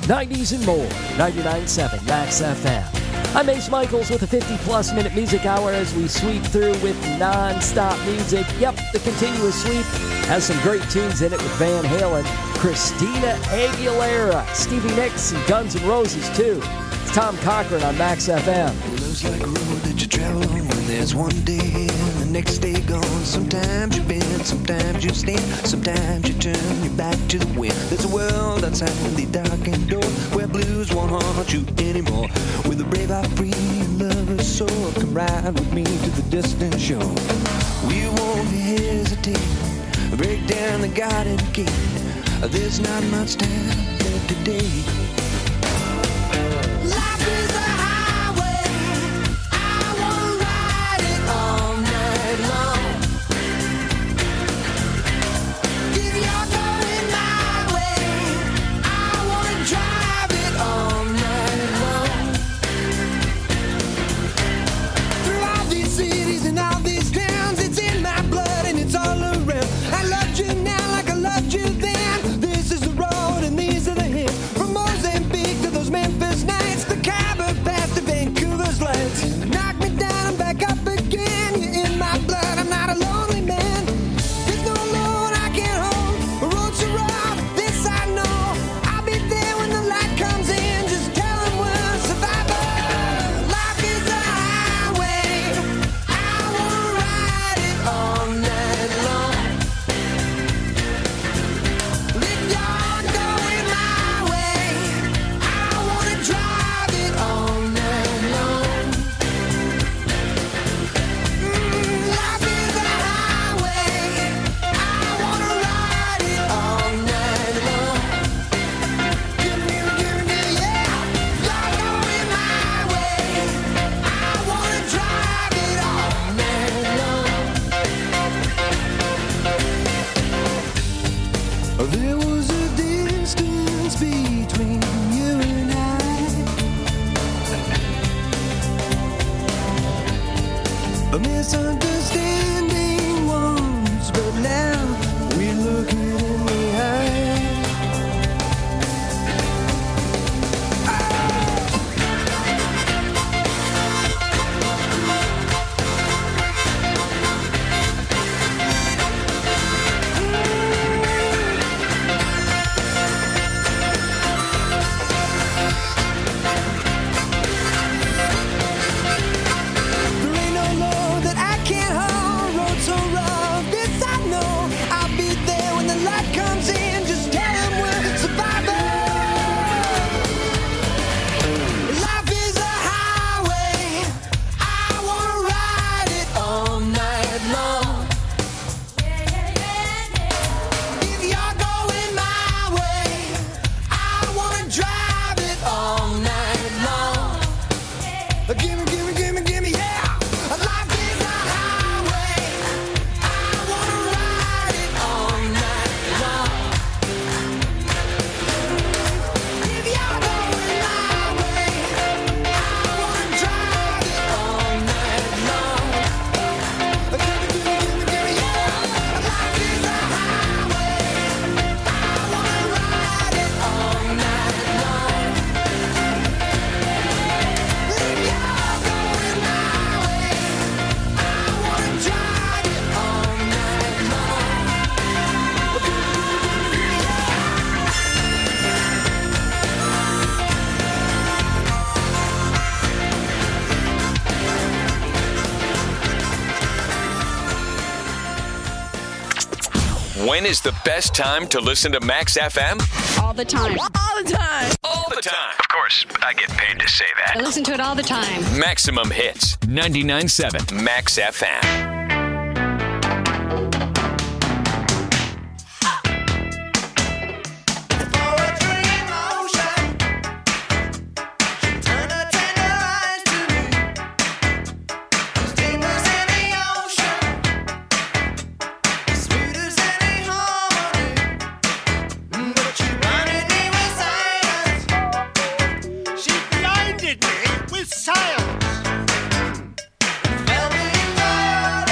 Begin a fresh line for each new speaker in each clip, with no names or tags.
90s and more. 99.7 Max FM. I'm Ace Michaels with a 50-plus minute music hour as we sweep through with non-stop music. Yep, the continuous sweep has some great tunes in it with Van Halen, Christina Aguilera, Stevie Nicks, and Guns N' Roses, too. It's Tom Cochran on Max FM.
Love's like a road that you travel on when there's one day and the next day gone. Sometimes you bend, sometimes you stand, sometimes you turn your back to the wind. There's a world outside the darkened door where blues won't haunt you anymore. With a brave heart free and lover's soul, come ride with me to the distant shore. We won't hesitate, break down the garden gate. There's not much time left today. Life is a highway, I wanna ride it all night long. If you're going my way, I wanna drive it all night long. Through all these cities and all these towns, it's in my blood and it's all around. I loved you now like I loved you then. This is the road and these are the hills. From Mozambique to those Memphis nights, the Khyber Pass to Vancouver's lights. Knock me down, I'm back up again. You're in my blood, I'm not a lonely man. There's no load I can't hold. The road's so rough, this I know. I'll be there when the light comes in. Just tell them we're survivors. Life is a highway, I wanna ride it all night long. If you're going my way, I wanna drive it all night long. Life is a highway, I wanna ride it all night long. Give me, yeah. You're going my way, I wanna drive it all night long. There was a distance between you and I, a misunderstanding once, but now we look it in the eye. There ain't no load that I can't hold. Road so rough, this I know. I'll be there when the light comes in. Just tell them we're survivors. Life is a highway, I wanna ride it all night long. If you're going my way, I wanna drive it all night long. Gimme, yeah. Life is a highway, I wanna ride it all night long. If you're going my way, I wanna drive it all night long. Gimme, yeah. Life is a highway, I wanna ride it all night long. If you're going my way, I wanna drive it all night long.
When is the best time to listen to Max FM?
All the time. All the time.
All the time. Of course, I get paid to say
I
that.
listen to it all the time.
Maximum Hits, 99.7 Max FM.
She blinded me with science.
Fell me in love.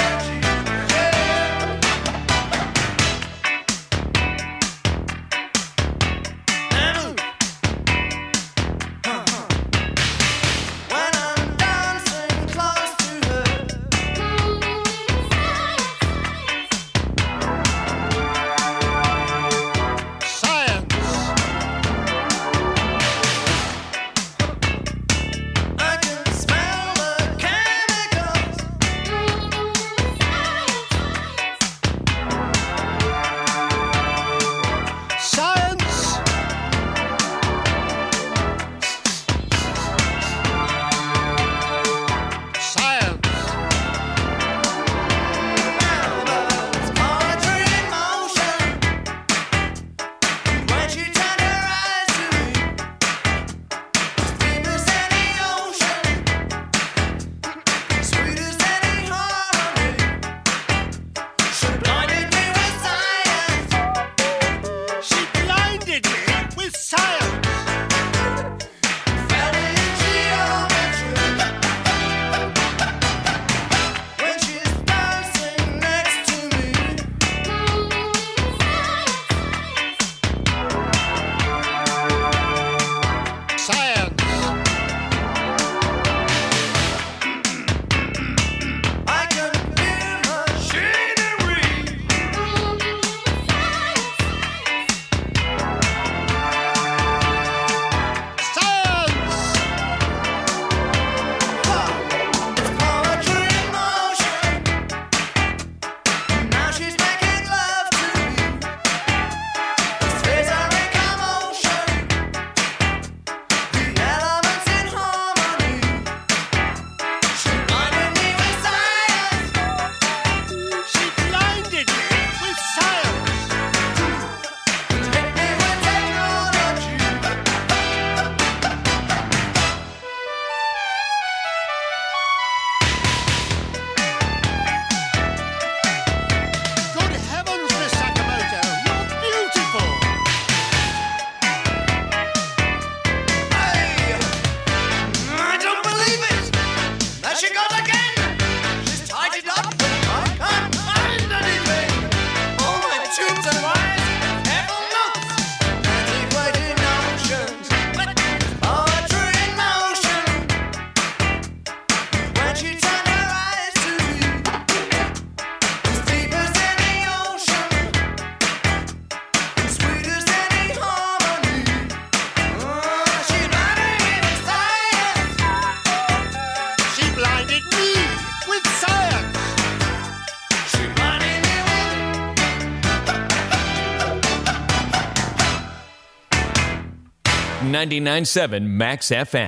99.7 Max FM.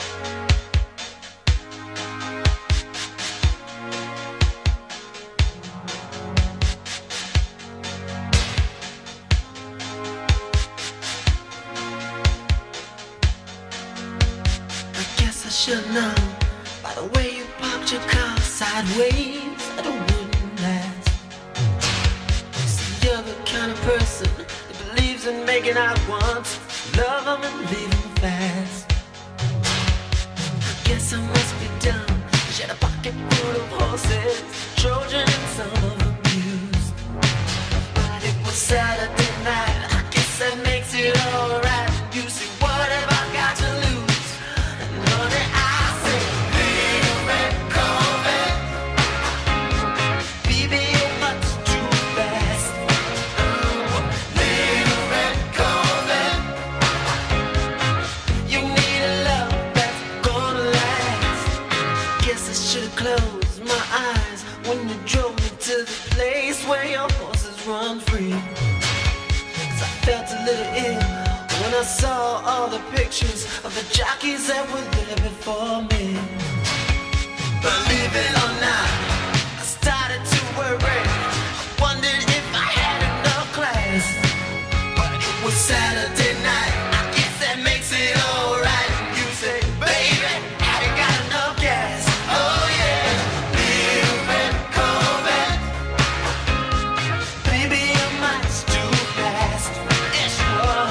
Should know by the way you parked your car sideways that it wouldn't last. See, you're the kind of person that believes in making out once, love them and leave them fast. I guess I must be dumb. She had a pocket full of horses, Trojan and some of them used. But it was Saturday night, I guess that makes it alright. You see, what have I got to lose? Honey, I say, little red Corvette, baby, you're much too fast. Little red Corvette, you need a love that's gonna last. Guess I should've closed my eyes when you drove me to the place where your horses run free. 'Cause I felt a little ill when I saw all the pictures of the jockeys that were there before me. Believe it or not, I started to worry. I wondered if I had enough class. But it was Saturday night, I guess that makes it alright. You say, baby, have you got enough gas? Oh yeah, little red Corvette, baby, you're much too fast. Yes, you are.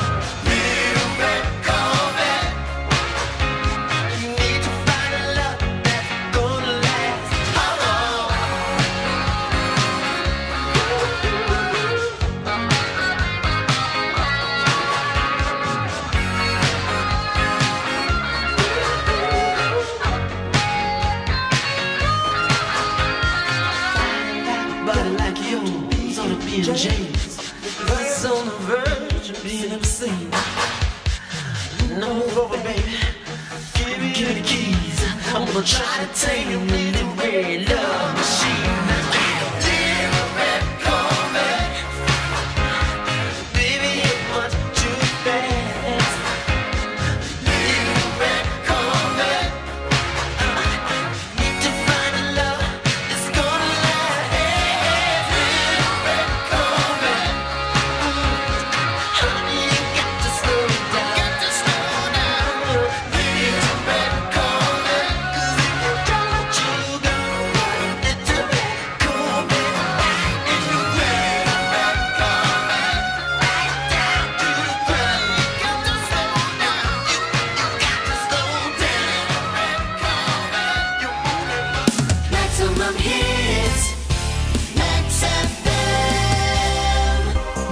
James, he's on the verge of being obscene. No, move over, baby. Give me the keys. I'm gonna try to tame you with the red love machine. Little red Corvette, baby, you're much too fast. Little red Corvette, need to find a love that's gonna last. Little red Corvette, honey, you got to slow down. Little red Corvette, 'cause if you don't, you go. Little red Corvette, and you little red Corvette, right down to the ground. You got to slow down. You got to slow down. Red Corvette, you wanna maximum hits, Max FM.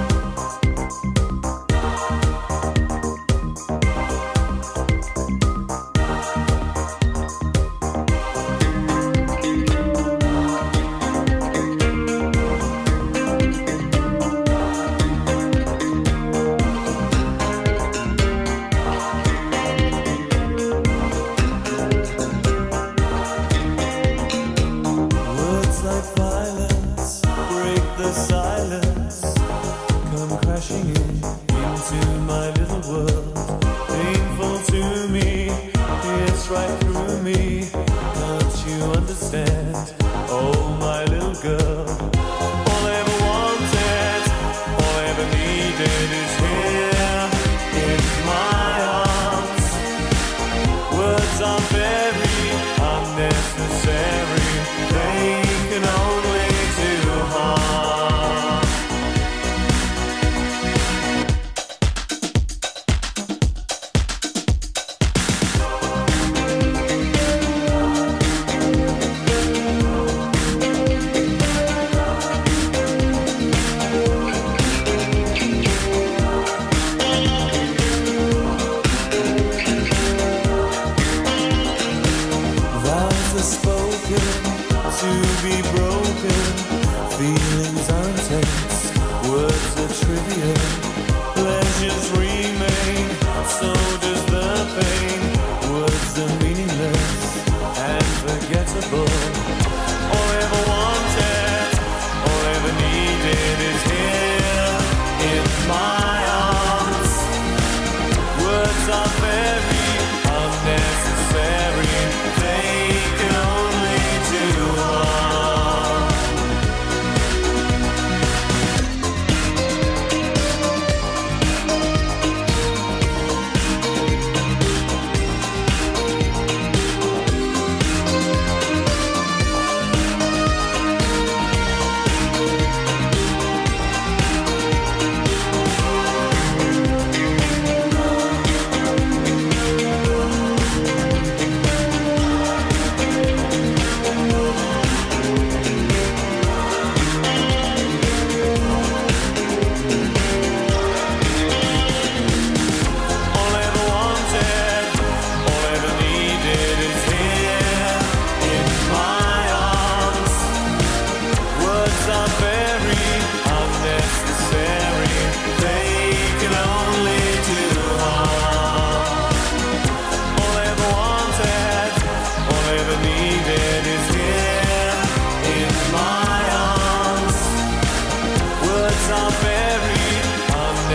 Words like violence break the silence, come crashing into my little world. Painful to me, it's right through me. Can't you understand? Oh, my little girl. All I ever wanted, all I ever needed is here in my arms. Words are very unnecessary. They can only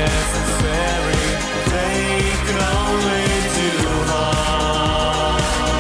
necessary. They can only do harm.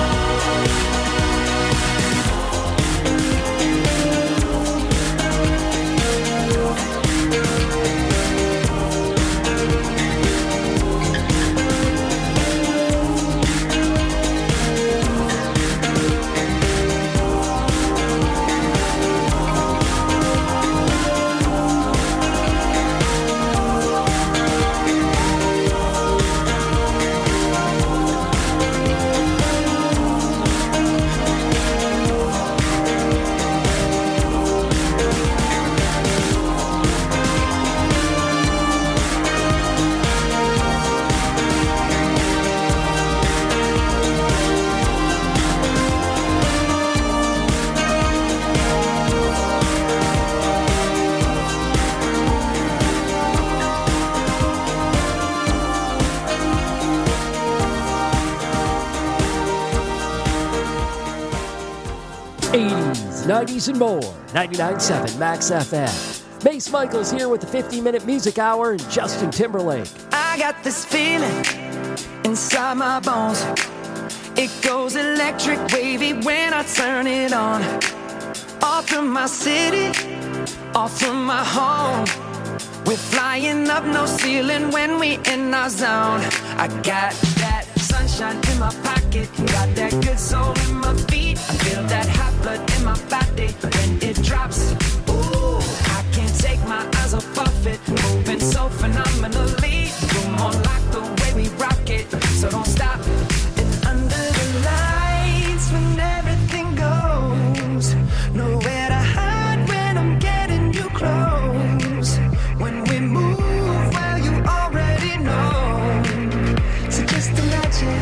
'80s, '90s, and more. 99.7 Max FM. Mace Michaels here with the 50-minute music hour and Justin Timberlake.
I got this feeling inside my bones. It goes electric wavy when I turn it on. All through my city, all through my home. We're flying up no ceiling when we in our zone. I got that sunshine in my pocket, got that good soul in my feet. I feel that hot blood in my body when it drops. Ooh, I can't take my eyes off it, moving so phenomenally. You're more like the way we rock it, so don't stop. And under the lights when everything goes, nowhere to hide when I'm getting you close. When we move, well, you already know. So just imagine.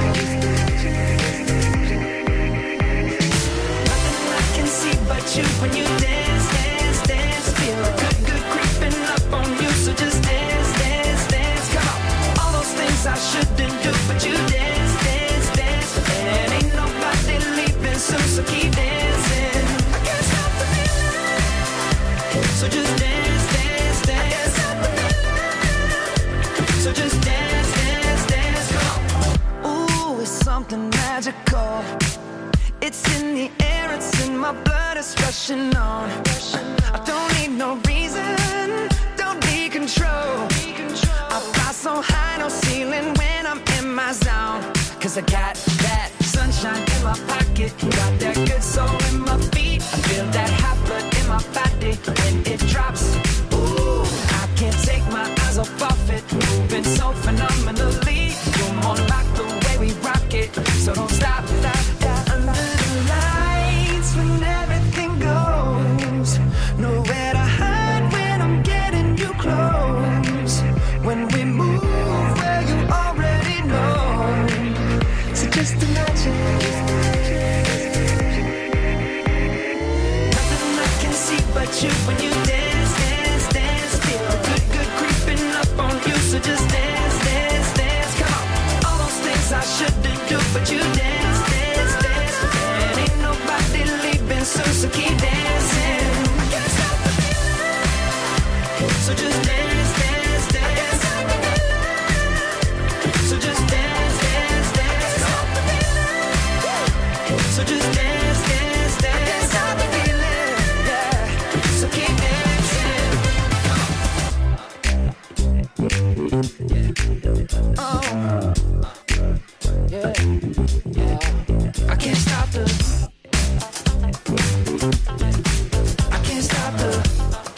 Nothing I can see but you when you dance, dance, dance. Feel good, good creeping up on you. So just dance, dance, dance. Come on. All those things I shouldn't do, but you dance, dance, dance. And ain't nobody leaving soon, so keep dancing. I can't stop the feeling. So just dance, dance, dance. So just dance, dance, dance. Come on. Ooh, it's something magical. It's in the air, it's in my blood, it's rushing on. I don't need no reason, don't need control. I fly so high, no ceiling when I'm in my zone. Cause I got that sunshine in my pocket, got that good soul in my feet. I feel that hot blood in my body when it drops. Ooh, I can't take my eyes off it, moving so phenomenally. You're more like the way we rock it, so don't stop, stop, stop. Under the lights when everything goes, nowhere to hide when I'm getting you close. When we move, well, you already know. So just imagine. Nothing I can see but you when you dance, dance, dance. Feel good, good creeping up on you. So just dance, dance, dance. Come on. All those things I shouldn't do, but you dance, dance, dance. And ain't nobody leaving soon, so keep dancing. I can't stop the feeling. So just dance, dance, dance. So just dance, dance, dance. So just dance, dance, dance. I can't stop the feeling, yeah. So keep dancing. Oh, yeah, yeah. I can't stop the. I can't stop the.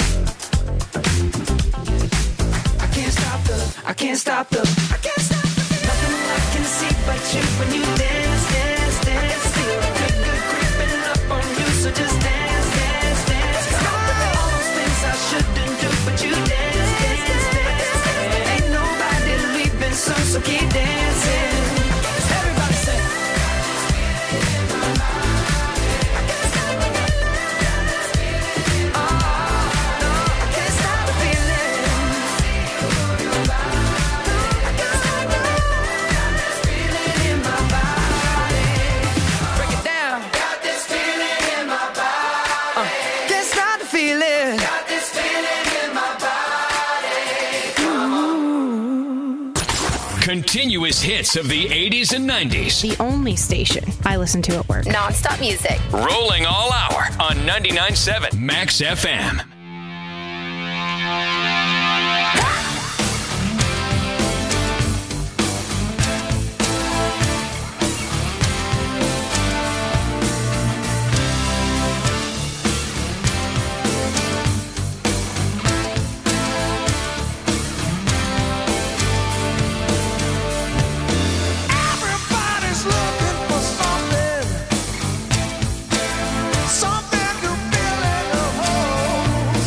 I can't stop the. I can't stop the. I can't stop the. Nothing I can see but you when you dance, dance, dance. Feel good, good creeping up on you. So just dance, dance, dance. All those things I shouldn't do, but you dance, dance, dance. Ain't nobody leaving soon, so keep dancing. Everybody say. Oh, no, I can't stop the feeling. I
Continuous hits of the 80s and 90s.
The only station I listen to at work.
Non-stop music.
Rolling all hour on 99.7 Max FM.
Everybody's looking for something to fill in the hole.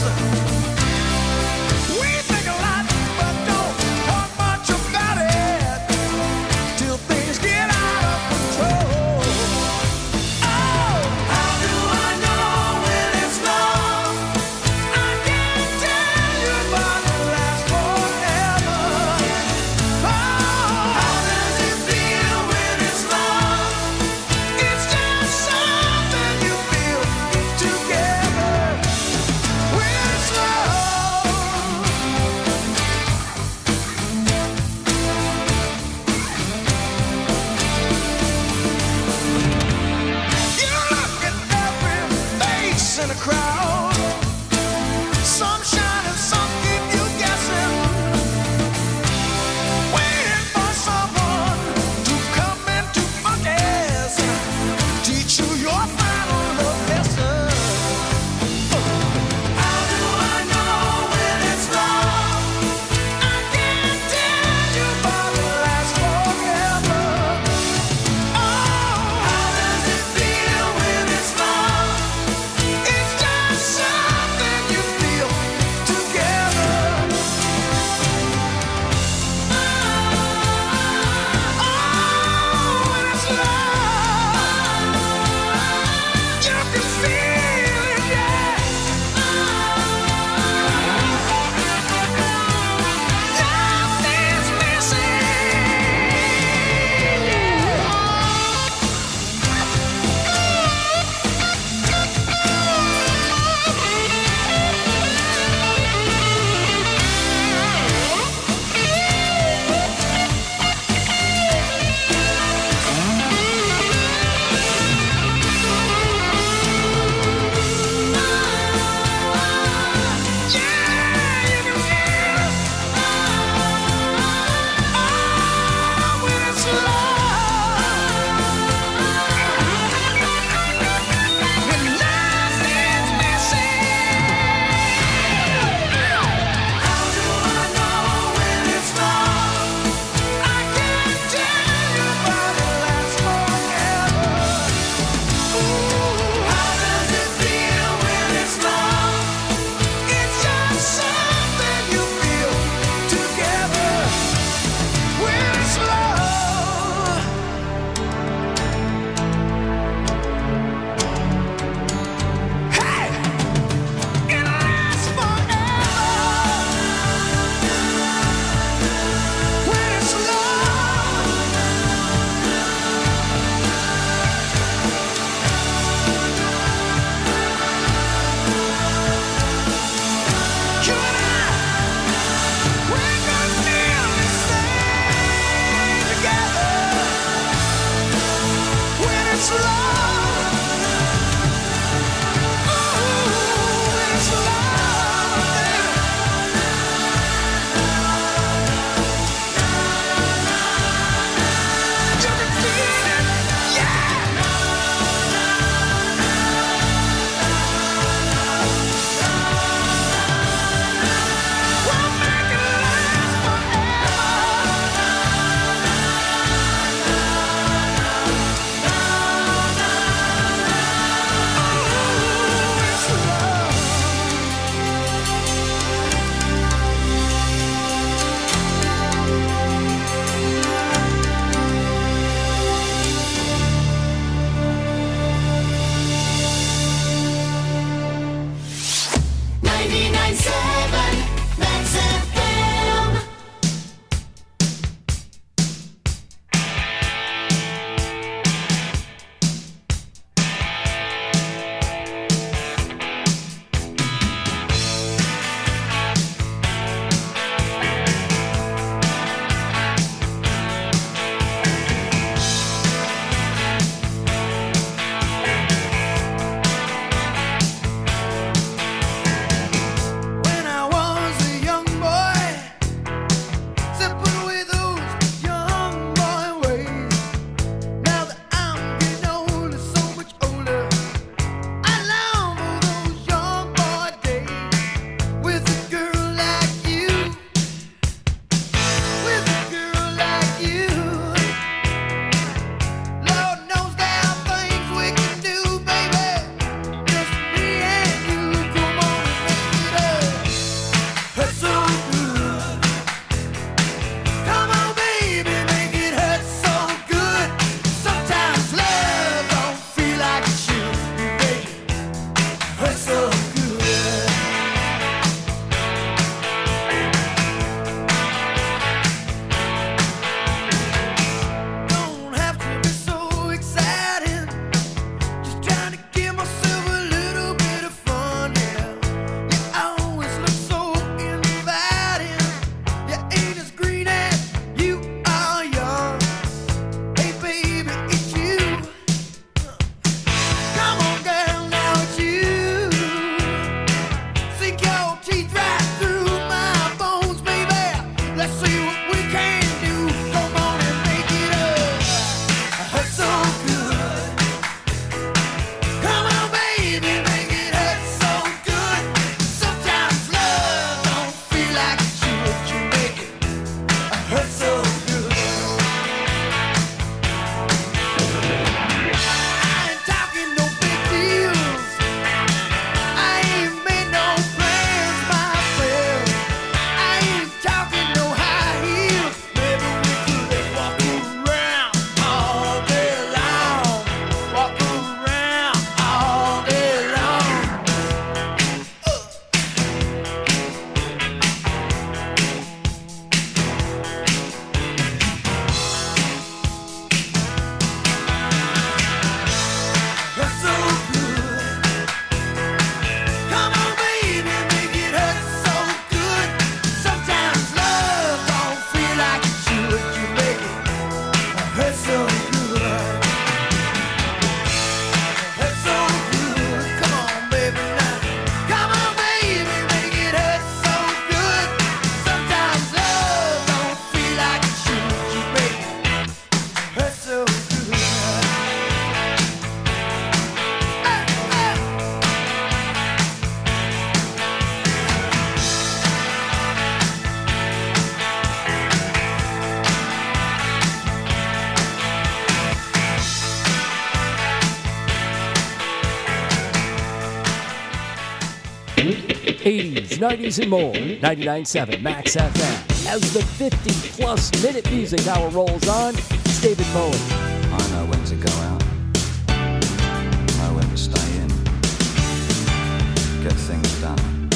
80s, 90s, and more. 99.7 Max FM. As the 50-plus minute music hour rolls on, it's David Bowie.
I know when to go out. I know when to stay in. Get things done.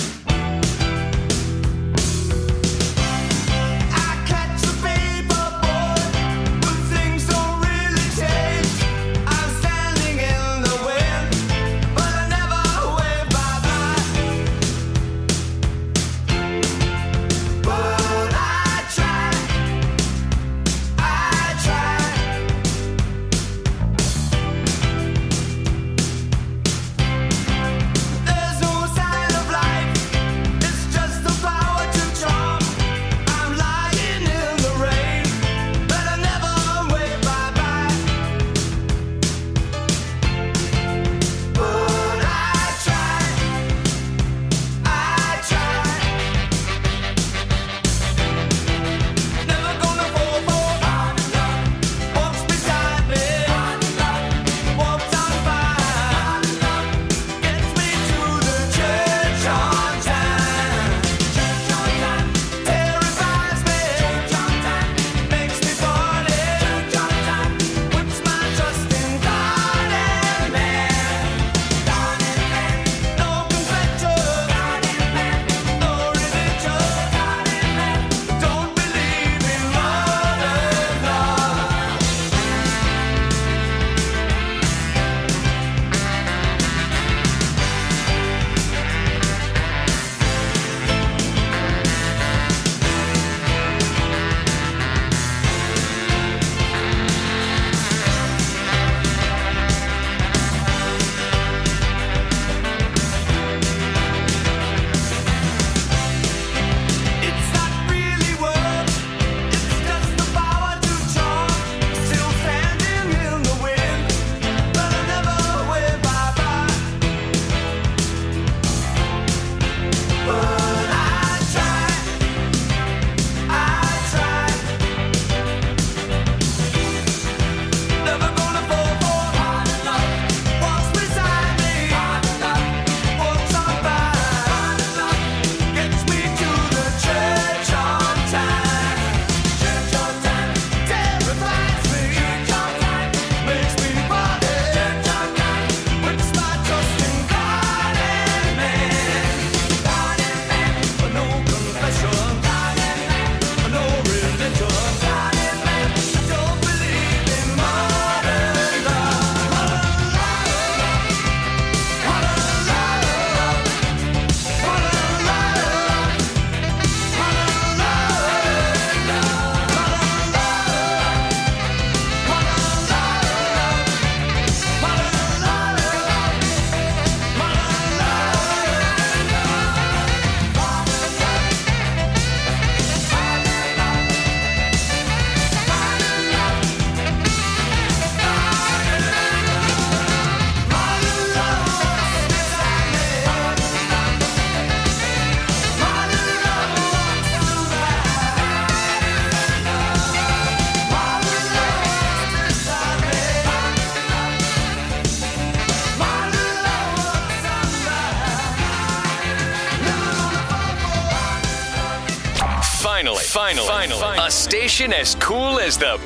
Finally, a station as cool as the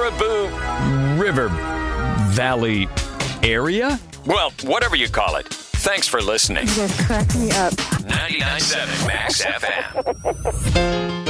Baraboo
River Valley area?
Well, whatever you call it. Thanks for listening.
You guys crack me up.
99.7 Max FM.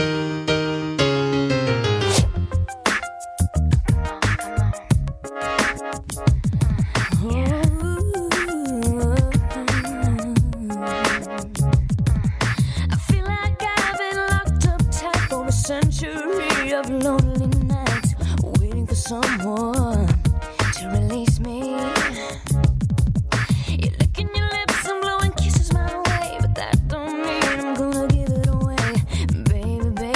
Of lonely nights, waiting for someone to release me. You're licking your lips and blowing kisses my way, but that don't mean I'm gonna give it away, baby, baby.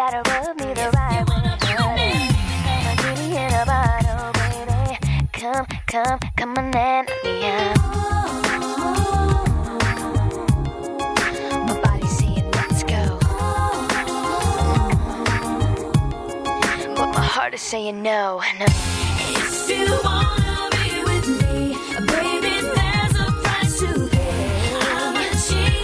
gotta rub me the right way. I'm a genie in a bottle, baby. Come on and let me out. My body's saying let's go, but my heart is saying no.
If you wanna be with me, baby, there's a price to pay. I'm a cheating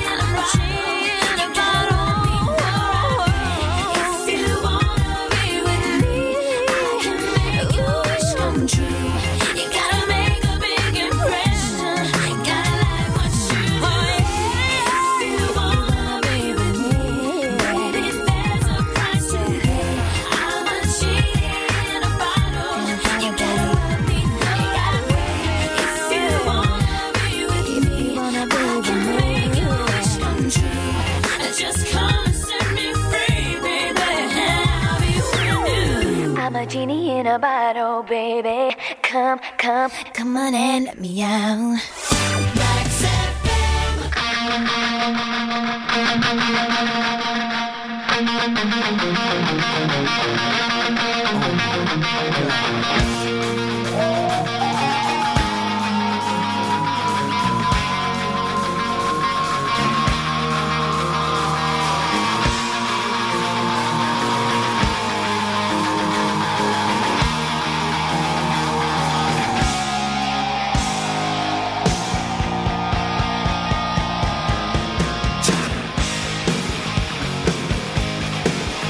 about all. If you wanna be with me, I can make your wish come true. You gotta make a big impression. Gotta like what you do. If you wanna be with me, baby, there's a price to pay. I'm a cheating about all. You gotta let me know. If you wanna be with me, I can make your wish come true. Just come and set me free, baby. I'll be with you.
I'm a genie in a bottle, baby. Come on and let me out.
Max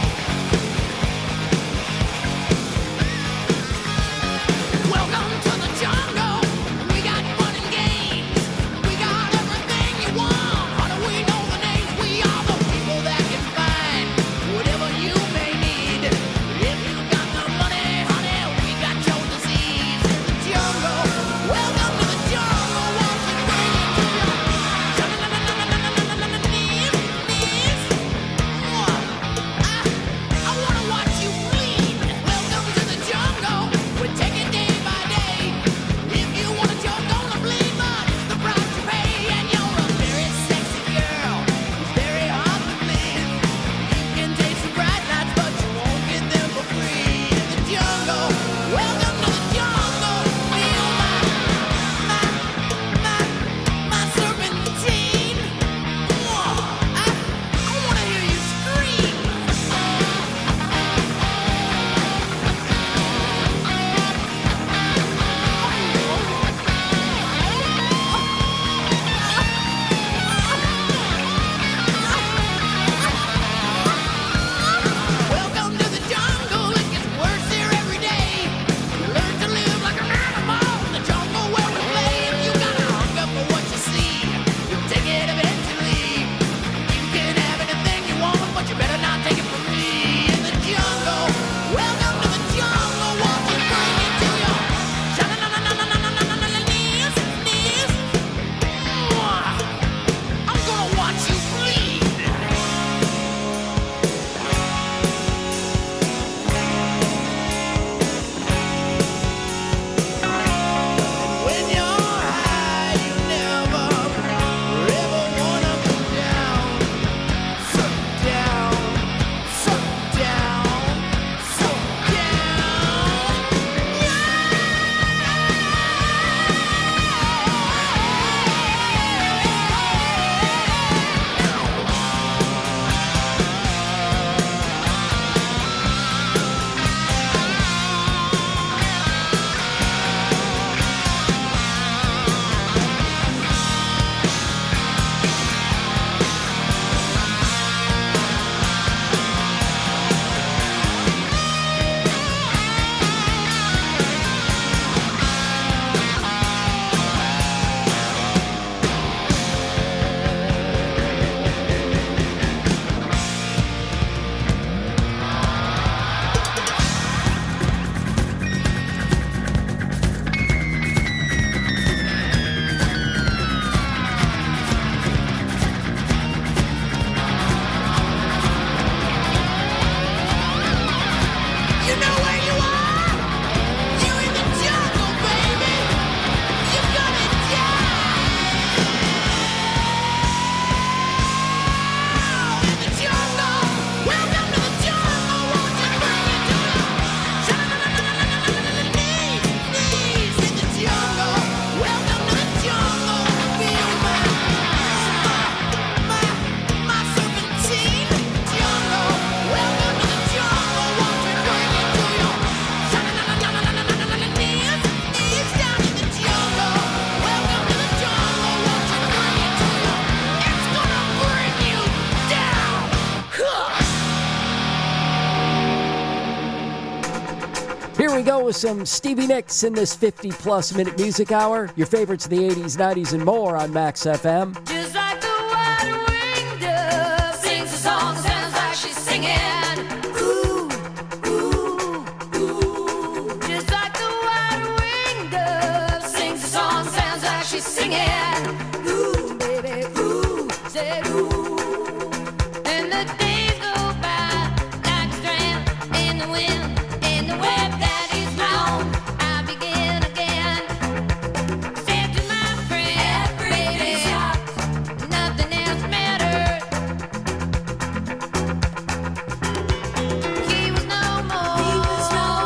Welcome to the
Here we go with some Stevie Nicks in this 50-plus minute music hour. Your favorites of the 80s, 90s, and more on Max FM.
Just like the white-winged dove sings a song, sounds like she's singing. Ooh, ooh, ooh. Just like the white-winged dove sings a song, sounds like she's singing. Ooh, baby, ooh, say ooh. And the days go by like a strand in the wind, in the web that is long. I begin again. Said to my friend, baby, nothing else mattered. He was no more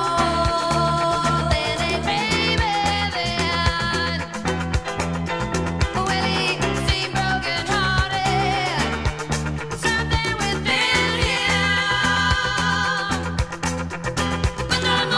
than a baby then. Well, he seemed broken-hearted. Something within him was not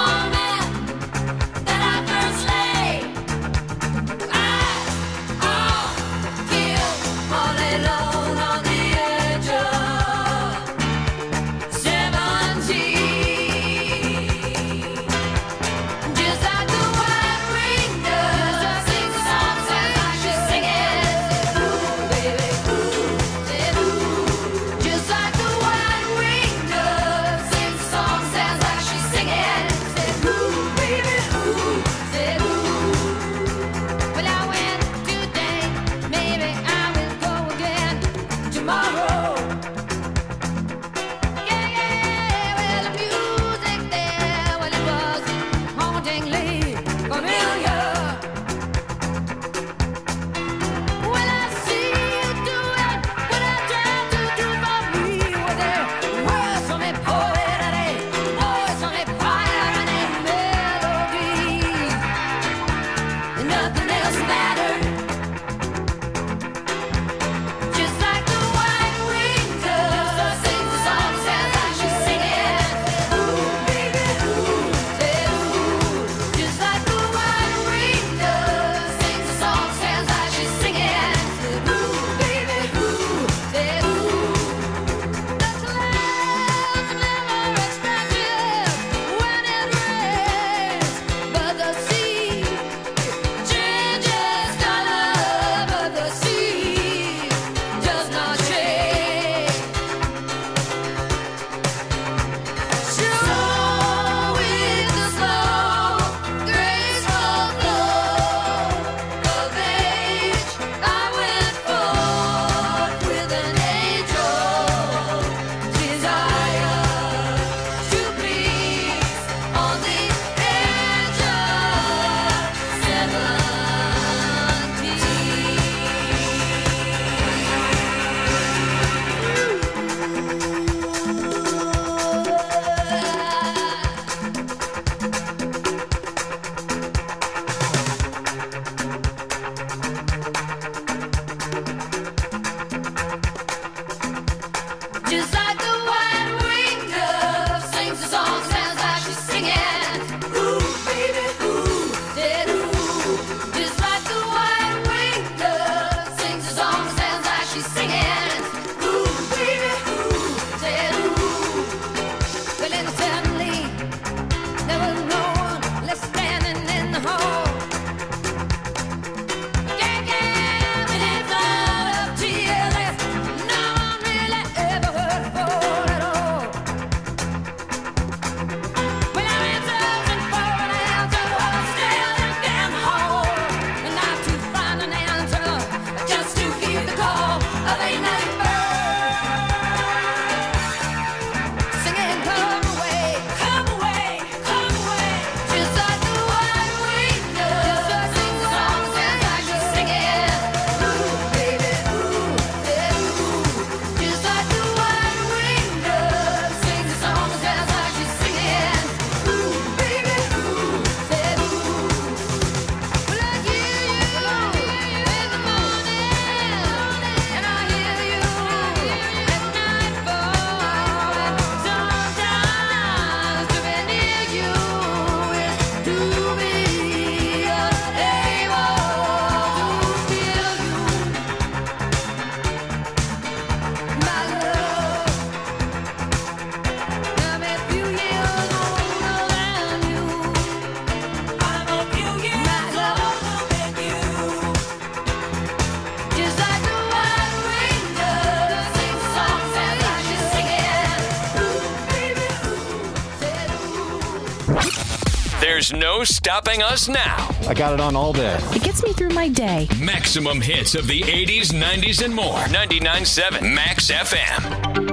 There's no stopping us now.
I got it on all day.
It gets me through my day.
Maximum hits of the 80s, 90s, and more. 99.7 Max FM.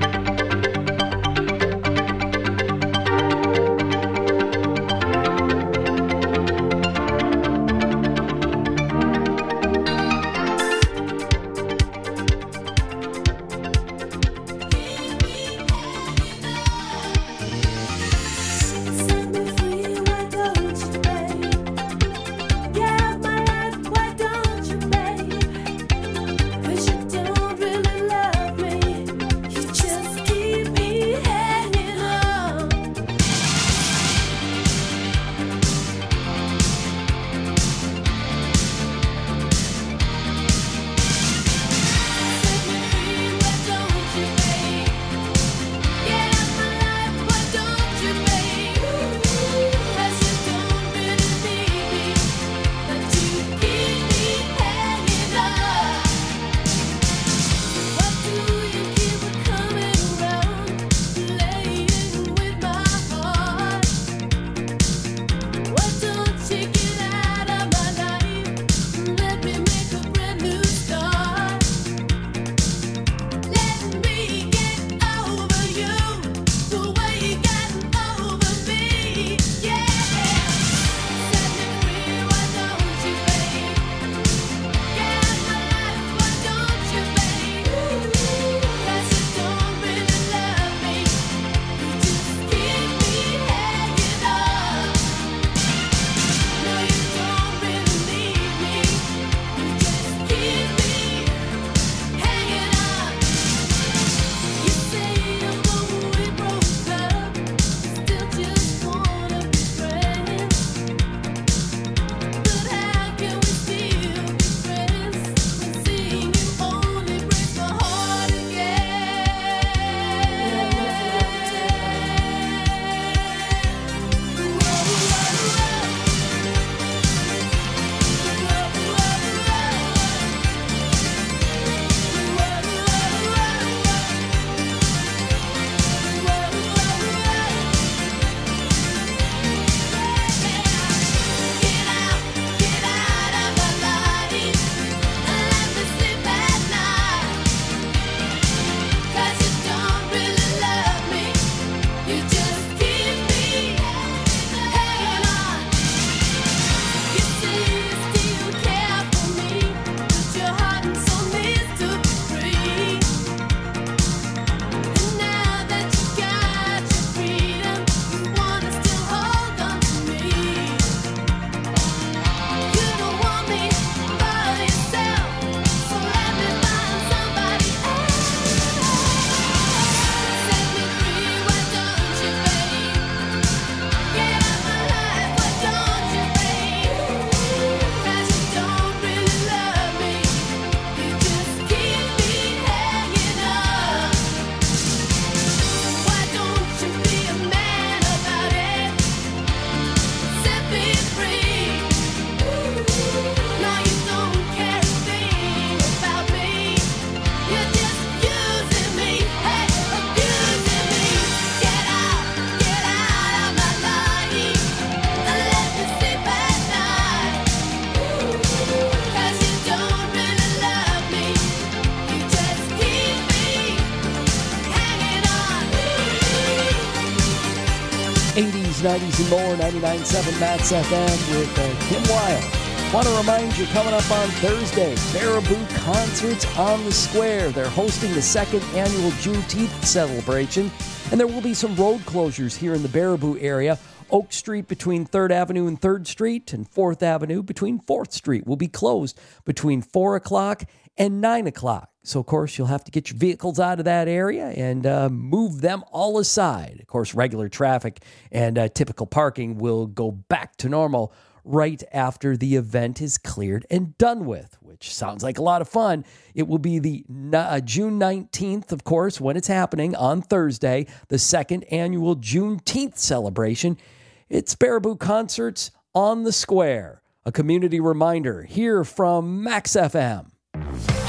'80s, '90s, and more. 99.7 Max FM with Kim Wilde. Want to remind you, coming up on Thursday, Baraboo Concerts on the Square. They're hosting the second annual Juneteenth celebration, and there will be some road closures here in the Baraboo area. Oak Street between 3rd Avenue and 3rd Street and 4th Avenue between 4th Street will be closed between 4 o'clock and 9 o'clock. So, of course, you'll have to get your vehicles out of that area and move them all aside. Of course, regular traffic and typical parking will go back to normal right after the event is cleared and done with, which sounds like a lot of fun. It will be the June 19th, of course, when it's happening on Thursday, the second annual Juneteenth celebration. It's Baraboo Concerts on the Square. A community reminder here from Max FM.
Hey,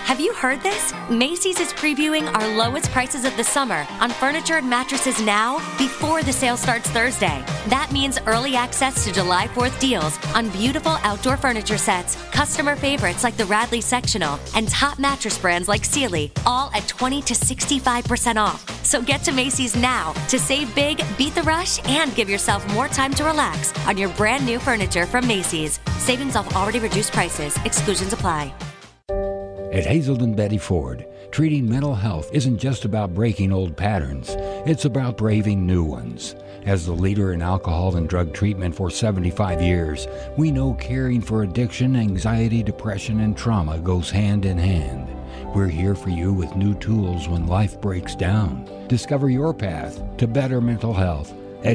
Have you heard this? Macy's is previewing our lowest prices of the summer on furniture and mattresses now before the sale starts Thursday. That means early access to July 4th deals on beautiful outdoor furniture sets, customer favorites like the Radley Sectional, and top mattress brands like Sealy, all at 20 to 65% off. So get to Macy's now to save big, beat the rush, and give yourself more time to relax on your brand new furniture from Macy's. Savings off already reduced prices. Exclusions apply.
At Hazelden Betty Ford, treating mental health isn't just about breaking old patterns. It's about braving new ones. As the leader in alcohol and drug treatment for 75 years, we know caring for addiction, anxiety, depression, and trauma goes hand in hand. We're here for you with new tools when life breaks down. Discover your path to better mental health at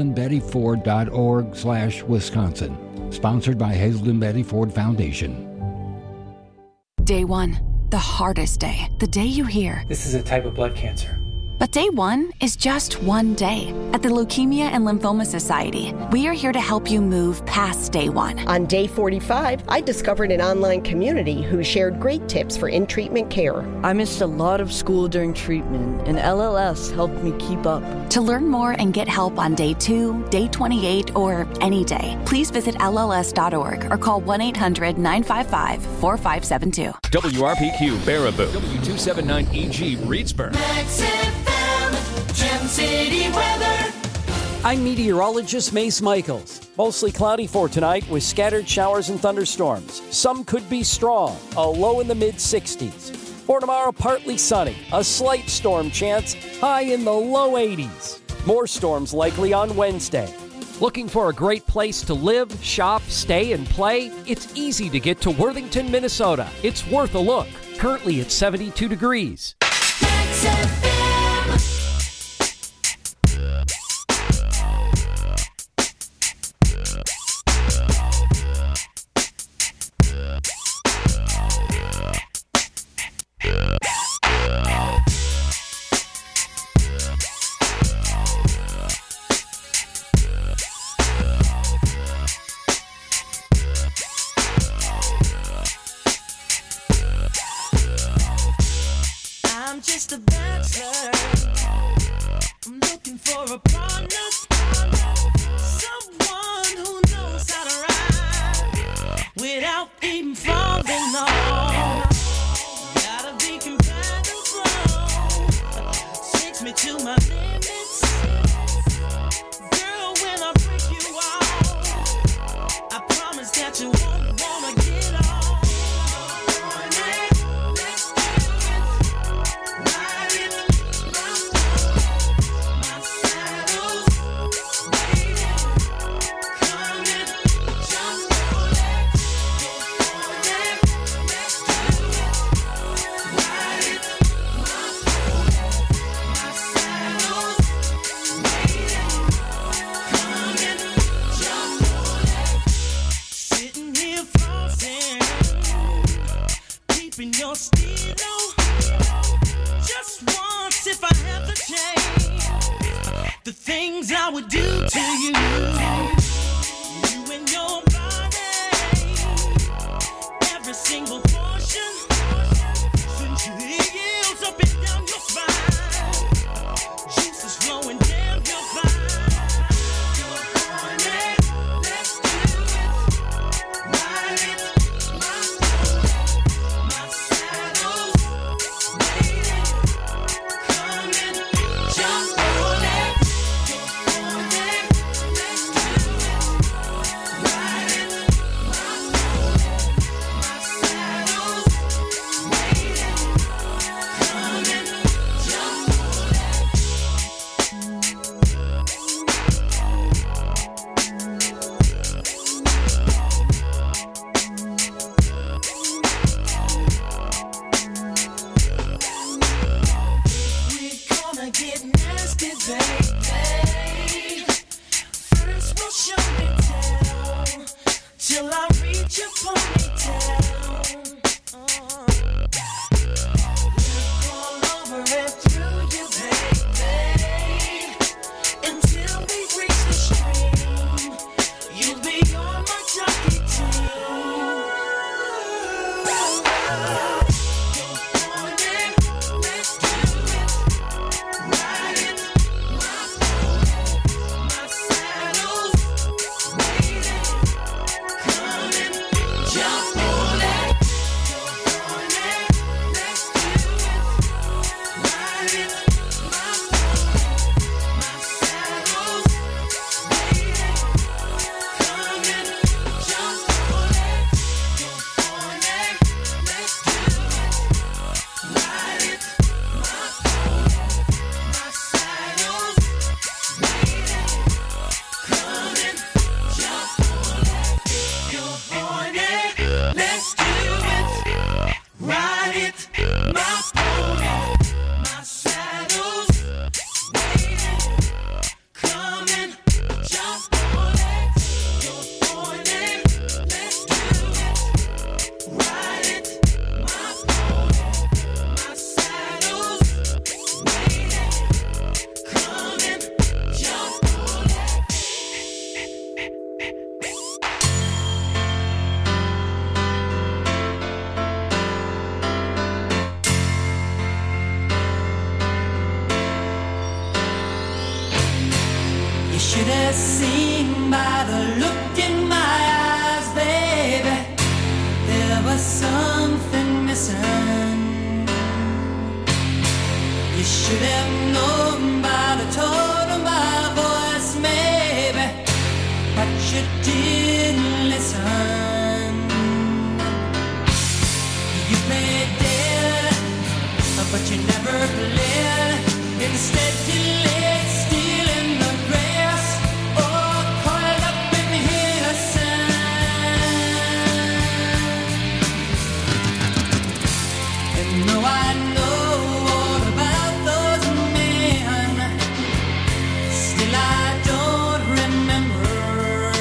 hazeldenbettyford.org/Wisconsin. Sponsored by Hazelden Betty Ford Foundation.
Day one, the hardest day. The day you hear,
"This is a type of blood cancer."
But day one is just one day. At the Leukemia and Lymphoma Society, we are here to help you move past day one.
On day 45, I discovered an online community who shared great tips for in-treatment care.
I missed a lot of school during treatment, and LLS helped me keep up.
To learn more and get help on day 2, day 28, or any day, please visit LLS.org or call 1-800-955-4572.
WRPQ Baraboo, W279EG Reedsburg.
Max FM, Gem City weather.
I'm meteorologist Mace Michaels. Mostly cloudy for tonight with scattered showers and thunderstorms. Some could be strong, a low in the mid-60s. For tomorrow, partly sunny, a slight storm chance, high in the low 80s. More storms likely on Wednesday. Looking for a great place to live, shop, stay, and play? It's easy to get to Worthington, Minnesota. It's worth a look. Currently at 72 degrees.
Max FM. I'm just a bachelor. I'm looking for a partner, someone who knows how to ride without even falling off. Gotta be compatible, takes me to my limits. Girl, when I break you off, I promise that you won't wanna get off. Your stilo, just once if I have the chance, the things I would do to you, you and your body, every single portion, since your heels up and down your spine, juices flowing down your spine. Let's do it, ride it. should have seen by the look in my eyes, baby, there was something missing. You should have known by the tone of my voice, maybe, but you didn't listen. You played dead, but you never played. Instead you laid still in the grass, or coiled up in innocence. And though I know all about those men, still I don't remember.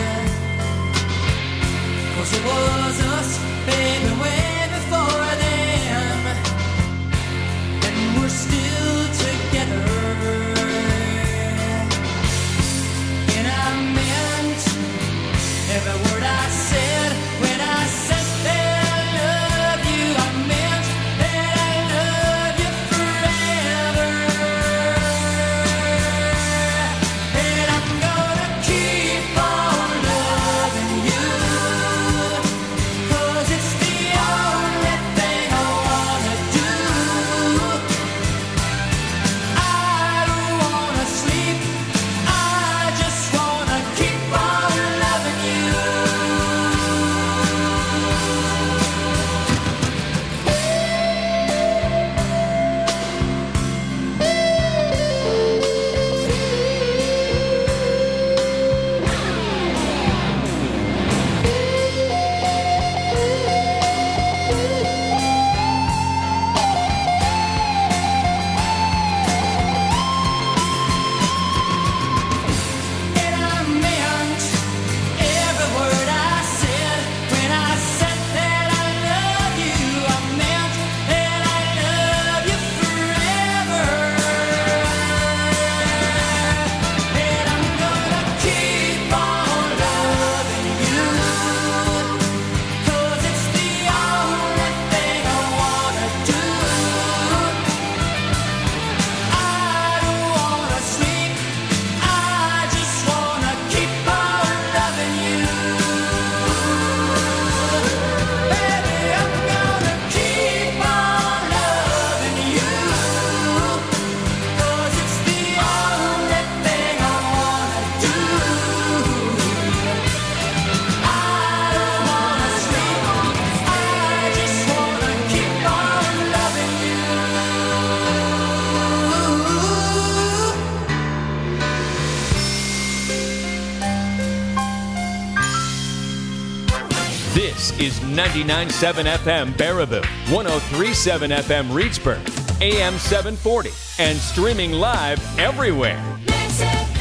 'Cause it was us, baby, way before then, and we're still together. And I meant every word I said when I said that I love you. I meant that I love you forever. And I'm gonna keep on loving you, 'cause it's the only thing I wanna do. I don't wanna sleep, I just wanna keep on loving you. And I meant every word I said when I said that I love you. I meant that I love you forever. And I'm gonna keep on loving you, 'cause it's the only thing I wanna do. I don't wanna sleep, I just wanna keep on loving you. Baby, I'm gonna keep on loving you, 'cause it's the only thing I wanna do. I don't wanna sleep, I just wanna keep on loving you.
This is 99.7 FM Baraboo, 103.7 FM Reedsburg, AM 740, and streaming live everywhere.
Max FM.